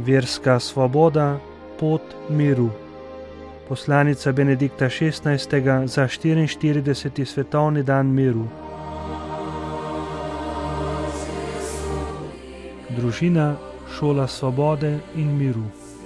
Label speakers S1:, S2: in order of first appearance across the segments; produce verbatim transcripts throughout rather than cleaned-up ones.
S1: Verska svoboda, pot miru. Poslanica Benedikta šestnajstega za štiriinštirideseti svetovni dan miru. Družina, šola svobode in miru.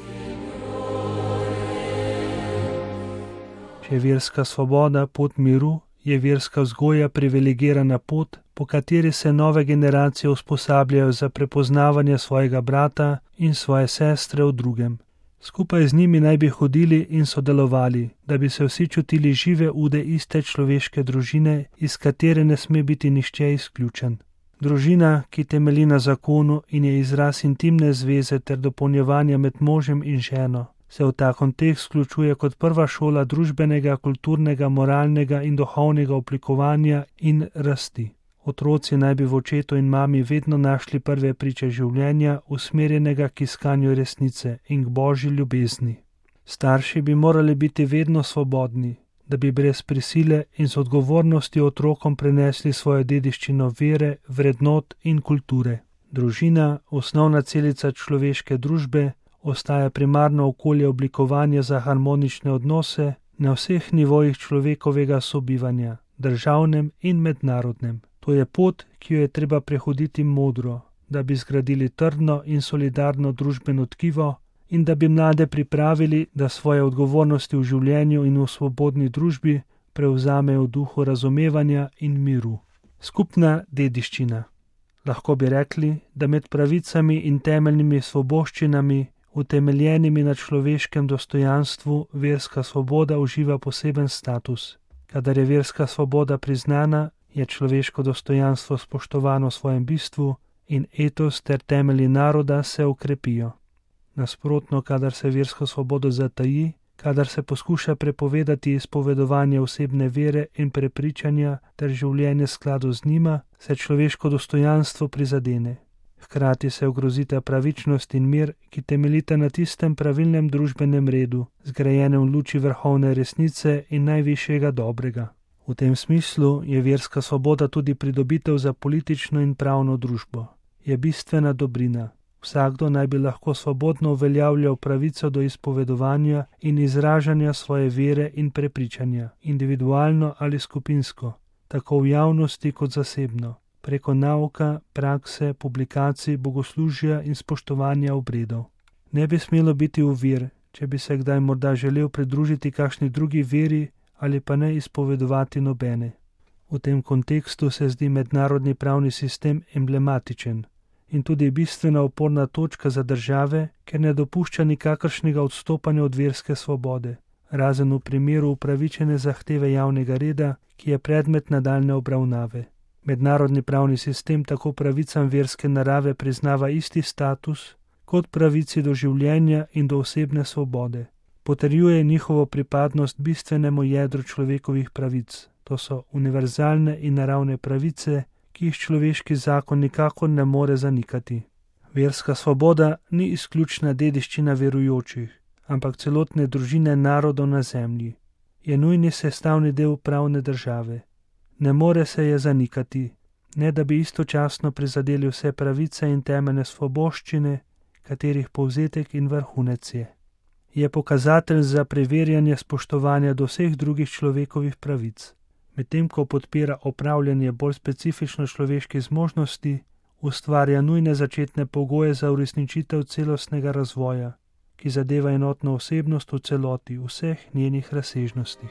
S1: Če je verska svoboda pot miru, je verska vzgoja privilegirana pot, po kateri se nove generacije usposabljajo za prepoznavanje svojega brata in svoje sestre v drugem. Skupaj z njimi naj bi hodili in sodelovali, da bi se vsi čutili žive ude iste človeške družine, iz katere ne sme biti nihče izključen. Družina, ki temelji na zakonu in je izraz intimne zveze ter dopolnjevanja med možem in ženo, se v ta kontekst vključuje kot prva šola družbenega, kulturnega, moralnega in duhovnega oblikovanja in rasti. Otroci naj bi v očetu in mami vedno našli prve priče življenja, usmerjenega k iskanju resnice in k božji ljubezni. Starši bi morali biti vedno svobodni, da bi brez prisile in z odgovornosti otrokom prenesli svojo dediščino vere, vrednot in kulture. Družina, osnovna celica človeške družbe, ostaja primarno okolje oblikovanja za harmonične odnose na vseh nivojih človekovega sobivanja, državnem in mednarodnem. To je pot, ki jo je treba prehoditi modro, da bi zgradili trdno in solidarno družbeno tkivo in da bi mlade pripravili, da svoje odgovornosti v življenju in v svobodni družbi prevzamejo v duhu razumevanja in miru. Skupna dediščina. Lahko bi rekli, da med pravicami in temeljnimi svoboščinami, utemeljenimi na človeškem dostojanstvu, verska svoboda uživa poseben status. Kadar je verska svoboda priznana, je človeško dostojanstvo spoštovano v svojem bistvu in etos ter temelji naroda se okrepijo. Nasprotno, kadar se versko svobodo zataji, kadar se poskuša prepovedati izpovedovanje osebne vere in prepričanja ter življenje v skladu z njima, se človeško dostojanstvo prizadene. Hkrati se ogrozita pravičnost in mir, ki temeljita na tistem pravilnem družbenem redu, zgrajenem v luči vrhovne resnice in najvišjega dobrega. V tem smislu je verska svoboda tudi pridobitev za politično in pravno družbo. Je bistvena dobrina. Vsakdo naj bi lahko svobodno uveljavljal pravico do izpovedovanja in izražanja svoje vere in prepričanja, individualno ali skupinsko, tako v javnosti kot zasebno, preko nauka, prakse, publikacij, bogoslužja in spoštovanja obredov. Ne bi smelo biti ovir, če bi se kdaj morda želel pridružiti kakšni drugi veri ali pa ne izpovedovati nobene. V tem kontekstu se zdi mednarodni pravni sistem emblematičen in tudi bistvena oporna točka za države, ker ne dopušča nikakršnega odstopanja od verske svobode, razen v primeru upravičene zahteve javnega reda, ki je predmet nadaljne obravnave. Mednarodni pravni sistem tako pravicam verske narave priznava isti status kot pravici do življenja in do osebne svobode. Potrjuje njihovo pripadnost bistvenemu jedru človekovih pravic. To so univerzalne in naravne pravice, ki jih človeški zakon nikakor ne more zanikati. Verska svoboda ni izključna dediščina verujočih, ampak celotne družine narodov na zemlji. Je nujni sestavni del pravne države. Ne more se je zanikati, ne da bi istočasno prizadeli vse pravice in temeljne svoboščine, katerih povzetek in vrhunec je. Je pokazatelj za preverjanje spoštovanja do vseh drugih človekovih pravic. Medtem ko podpira opravljanje bolj specifično človeških zmožnosti, ustvarja nujne začetne pogoje za uresničitev celostnega razvoja, ki zadeva enotno osebnost v celoti, v vseh njenih razsežnostih.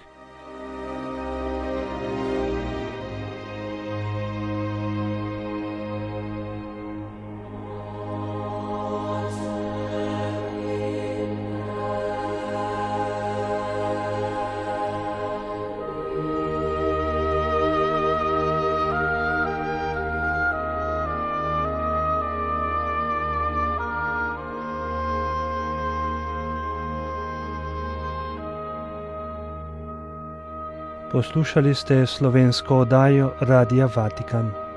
S1: Poslušali ste slovensko oddajo Radia Vatikan.